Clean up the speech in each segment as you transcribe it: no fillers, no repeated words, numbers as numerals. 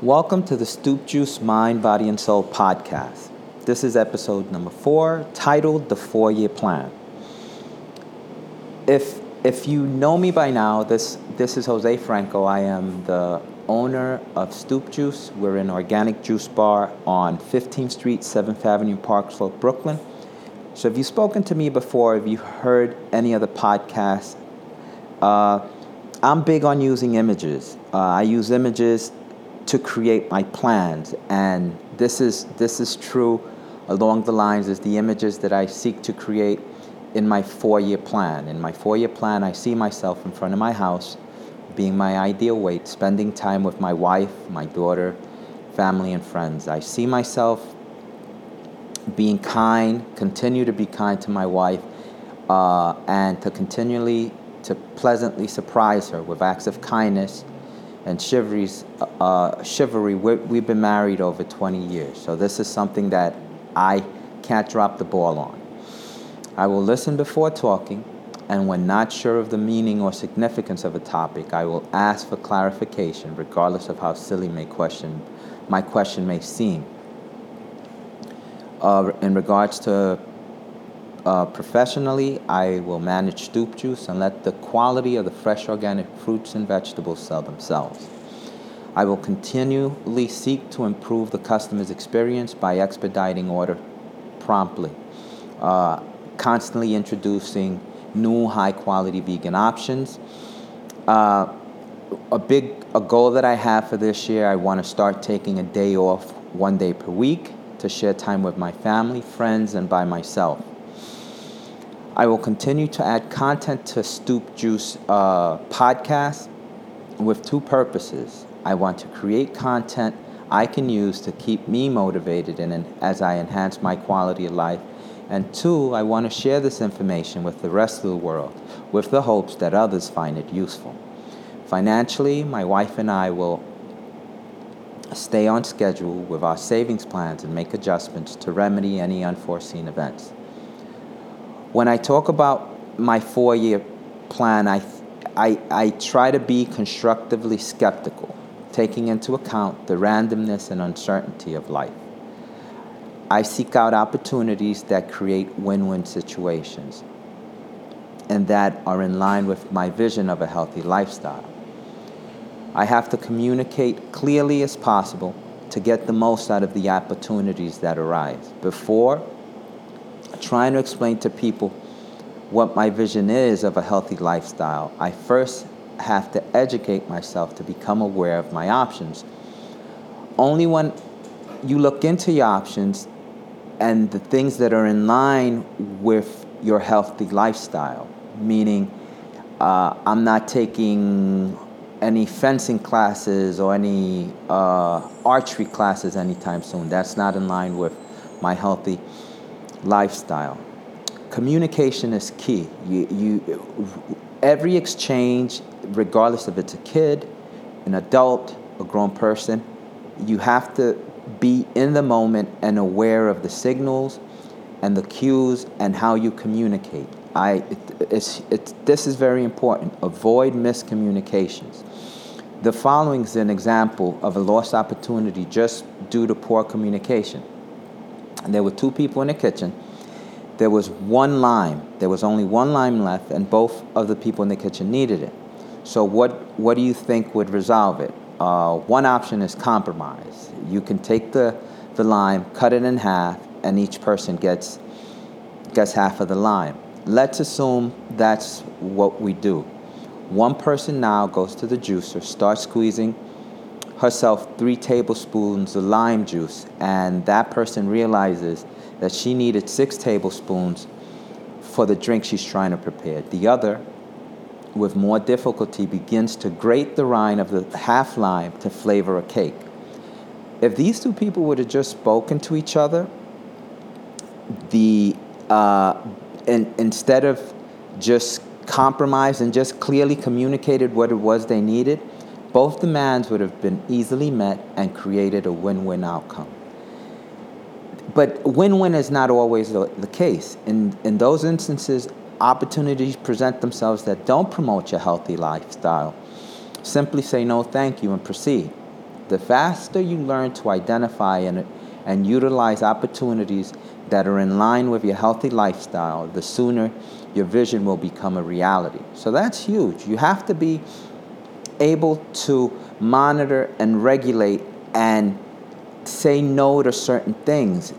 Welcome to the Stoop Juice Mind, Body, and Soul podcast. This is episode number 4, titled The 4-Year Plan. If you know me by now, this is Jose Franco. I am the owner of Stoop Juice. We're an organic juice bar on 15th Street, 7th Avenue, Park Slope, Brooklyn. So if you've spoken to me before, if you've heard any other podcasts, I'm big on using images. I use images to create my plans, and this is true along the lines as the images that I seek to create in my 4-year plan. In my 4-year plan, I see myself in front of my house, being my ideal weight, spending time with my wife, my daughter, family, and friends. I see myself being kind, continue to be kind to my wife, and to pleasantly surprise her with acts of kindness and chivalry. We've been married over 20 years, so this is something that I can't drop the ball on. I will listen before talking, and when not sure of the meaning or significance of a topic, I will ask for clarification, regardless of how silly my question may seem. In regards to professionally, I will manage Stoop Juice and let the quality of the fresh organic fruits and vegetables sell themselves. I will continually seek to improve the customer's experience by expediting order promptly, constantly introducing new high-quality vegan options. A goal that I have for this year, I want to start taking a day off 1 day per week to share time with my family, friends, and by myself. I will continue to add content to Stoop Juice podcast with 2 purposes. I want to create content I can use to keep me motivated as I enhance my quality of life. And 2, I want to share this information with the rest of the world with the hopes that others find it useful. Financially, my wife and I will stay on schedule with our savings plans and make adjustments to remedy any unforeseen events. When I talk about my 4-year plan, I try to be constructively skeptical, taking into account the randomness and uncertainty of life. I seek out opportunities that create win-win situations and that are in line with my vision of a healthy lifestyle. I have to communicate clearly as possible to get the most out of the opportunities that arise. Before trying to explain to people what my vision is of a healthy lifestyle, I first have to educate myself to become aware of my options. Only when you look into your options and the things that are in line with your healthy lifestyle, meaning I'm not taking any fencing classes or any archery classes anytime soon. That's not in line with my healthy lifestyle. Communication is key. Every exchange, regardless if it's a kid, an adult, a grown person, you have to be in the moment and aware of the signals and the cues and how you communicate. This is very important. Avoid miscommunications. The following is an example of a lost opportunity just due to poor communication. And there were 2 people in the kitchen. There was one lime. There was only one lime left, and both of the people in the kitchen needed it. So what do you think would resolve it? One option is compromise. You can take the lime, cut it in half, and each person gets half of the lime. Let's assume that's what we do. One person now goes to the juicer, starts squeezing herself 3 tablespoons of lime juice, and that person realizes that she needed 6 tablespoons for the drink she's trying to prepare. The other, with more difficulty, begins to grate the rind of the half lime to flavor a cake. If these 2 people would have just spoken to each other, instead of just compromise and just clearly communicated what it was they needed, both demands would have been easily met and created a win-win outcome. But win-win is not always the case. In those instances, opportunities present themselves that don't promote your healthy lifestyle. Simply say no thank you and proceed. The faster you learn to identify and utilize opportunities that are in line with your healthy lifestyle, the sooner your vision will become a reality. So that's huge. You have to be able to monitor and regulate and say no to certain things.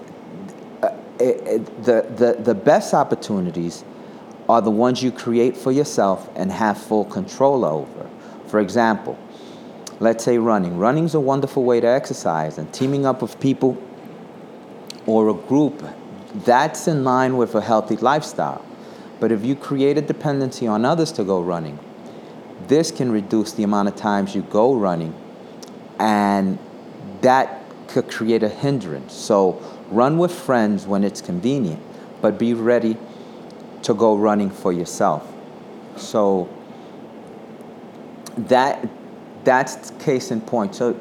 The best opportunities are the ones you create for yourself and have full control over. For example, let's say running. Running's a wonderful way to exercise, and teaming up with people or a group, that's in line with a healthy lifestyle. But if you create a dependency on others to go running, this can reduce the amount of times you go running, and that could create a hindrance. So run with friends when it's convenient, but be ready to go running for yourself. So that's case in point. So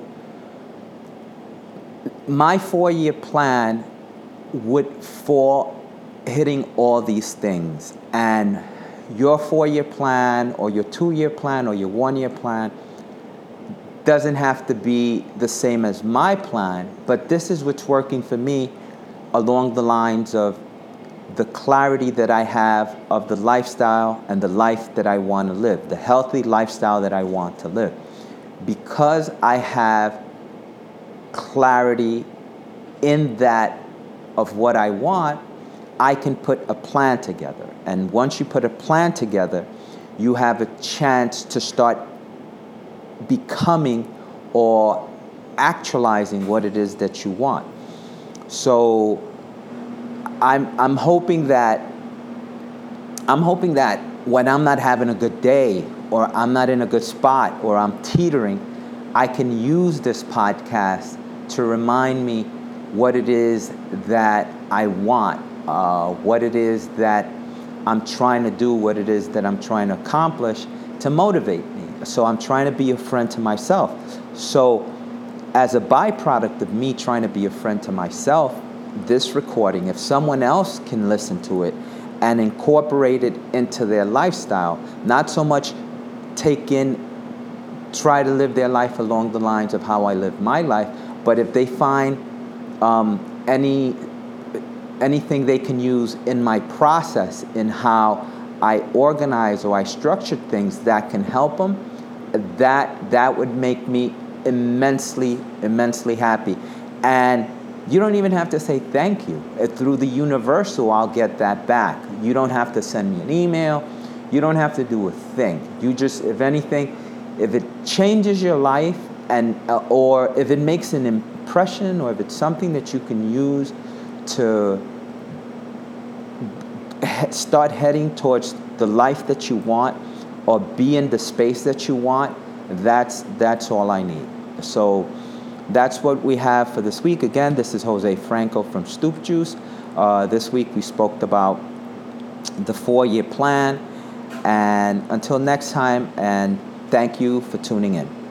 my 4-year plan would fall hitting all these things. And your 4-year plan or your 2-year plan or your 1-year plan doesn't have to be the same as my plan, but this is what's working for me along the lines of the clarity that I have of the lifestyle and the life that I want to live, the healthy lifestyle that I want to live. Because I have clarity in that of what I want, I can put a plan together. And once you put a plan together, you have a chance to start becoming or actualizing what it is that you want. So I'm hoping that when I'm not having a good day, or I'm not in a good spot, or I'm teetering, I can use this podcast to remind me what it is that I want, what it is that I'm trying to do, what it is that I'm trying to accomplish to motivate me. So I'm trying to be a friend to myself. So as a byproduct of me trying to be a friend to myself, this recording, if someone else can listen to it and incorporate it into their lifestyle, not so much try to live their life along the lines of how I live my life, but if they find anything they can use in my process, in how I organize or I structure things that can help them, that would make me immensely, immensely happy. And you don't even have to say thank you. Through the universal, I'll get that back. You don't have to send me an email. You don't have to do a thing. You just, if anything, if it changes your life, and or if it makes an impression, or if it's something that you can use to start heading towards the life that you want, or be in the space that you want, that's all I need. So that's what we have for this week. Again, this is Jose Franco from Stoop Juice. This week we spoke about the 4-year plan. And until next time, and thank you for tuning in.